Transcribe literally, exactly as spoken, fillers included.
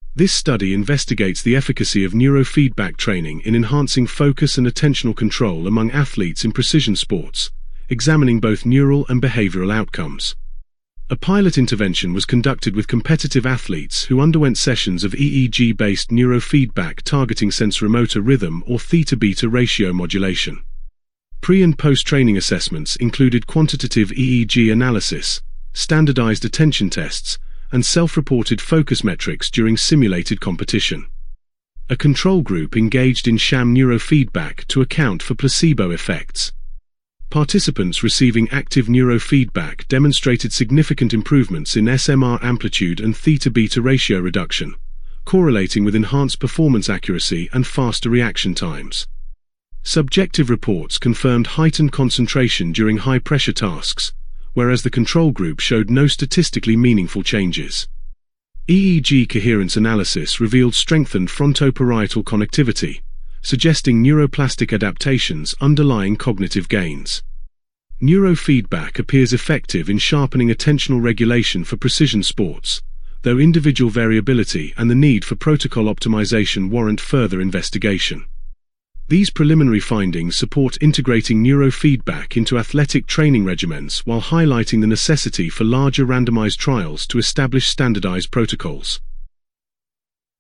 This study investigates the efficacy of neurofeedback training in enhancing focus and attentional control among athletes in precision sports, examining both neural and behavioral outcomes. A pilot intervention was conducted with competitive athletes who underwent sessions of E E G-based neurofeedback targeting sensorimotor rhythm or theta-beta ratio modulation. Pre- and post-training assessments included quantitative E E G analysis, standardized attention tests, and self-reported focus metrics during simulated competition. A control group engaged in sham neurofeedback to account for placebo effects. Participants receiving active neurofeedback demonstrated significant improvements in S M R amplitude and theta-beta ratio reduction, correlating with enhanced performance accuracy and faster reaction times. Subjective reports confirmed heightened concentration during high-pressure tasks, whereas the control group showed no statistically meaningful changes. E E G coherence analysis revealed strengthened frontoparietal connectivity, suggesting neuroplastic adaptations underlying cognitive gains. Neurofeedback appears effective in sharpening attentional regulation for precision sports, though individual variability and the need for protocol optimization warrant further investigation. These preliminary findings support integrating neurofeedback into athletic training regimens while highlighting the necessity for larger randomized trials to establish standardized protocols.